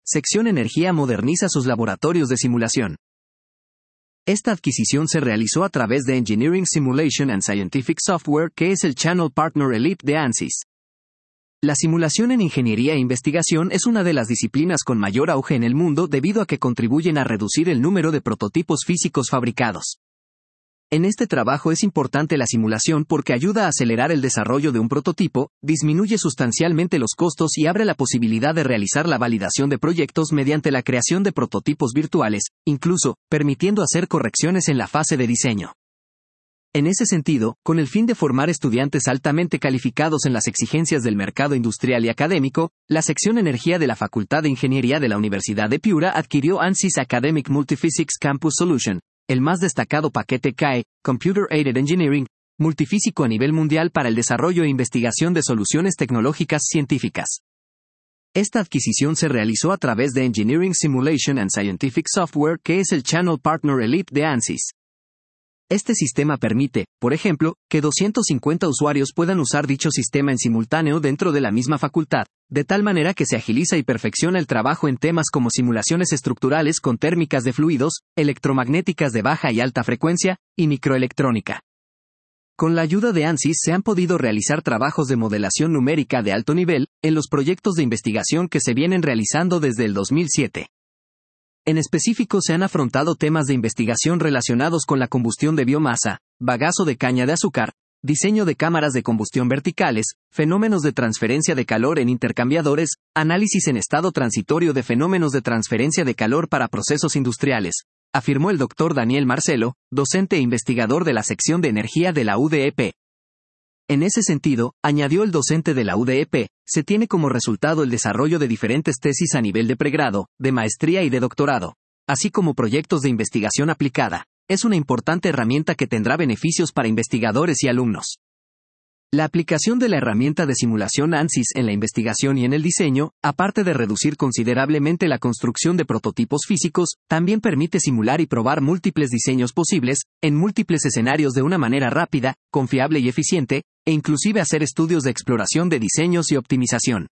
Sección Energía moderniza sus laboratorios de simulación. Esta adquisición se realizó a través de Engineering Simulation and Scientific Software, que es el Channel Partner Elite de ANSYS. La simulación en ingeniería e investigación es una de las disciplinas con mayor auge en el mundo debido a que contribuyen a reducir el número de prototipos físicos fabricados. En este trabajo es importante la simulación porque ayuda a acelerar el desarrollo de un prototipo, disminuye sustancialmente los costos y abre la posibilidad de realizar la validación de proyectos mediante la creación de prototipos virtuales, incluso, permitiendo hacer correcciones en la fase de diseño. En ese sentido, con el fin de formar estudiantes altamente calificados en las exigencias del mercado industrial y académico, la sección Energía de la Facultad de Ingeniería de la Universidad de Piura adquirió ANSYS Academic Multiphysics Campus Solution, el más destacado paquete CAE, Computer Aided Engineering, multifísico a nivel mundial para el desarrollo e investigación de soluciones tecnológicas científicas. Esta adquisición se realizó a través de Engineering Simulation and Scientific Software, que es el Channel Partner Elite de ANSYS. Este sistema permite, por ejemplo, que 250 usuarios puedan usar dicho sistema en simultáneo dentro de la misma facultad, de tal manera que se agiliza y perfecciona el trabajo en temas como simulaciones estructurales con térmicas de fluidos, electromagnéticas de baja y alta frecuencia, y microelectrónica. Con la ayuda de ANSYS se han podido realizar trabajos de modelación numérica de alto nivel, en los proyectos de investigación que se vienen realizando desde el 2007. En específico se han afrontado temas de investigación relacionados con la combustión de biomasa, bagazo de caña de azúcar, diseño de cámaras de combustión verticales, fenómenos de transferencia de calor en intercambiadores, análisis en estado transitorio de fenómenos de transferencia de calor para procesos industriales, afirmó el Dr. Daniel Marcelo, docente e investigador de la sección de energía de la UDEP. En ese sentido, añadió el docente de la UDEP, se tiene como resultado el desarrollo de diferentes tesis a nivel de pregrado, de maestría y de doctorado, así como proyectos de investigación aplicada. Es una importante herramienta que tendrá beneficios para investigadores y alumnos. La aplicación de la herramienta de simulación ANSYS en la investigación y en el diseño, aparte de reducir considerablemente la construcción de prototipos físicos, también permite simular y probar múltiples diseños posibles, en múltiples escenarios de una manera rápida, confiable y eficiente, e inclusive hacer estudios de exploración de diseños y optimización.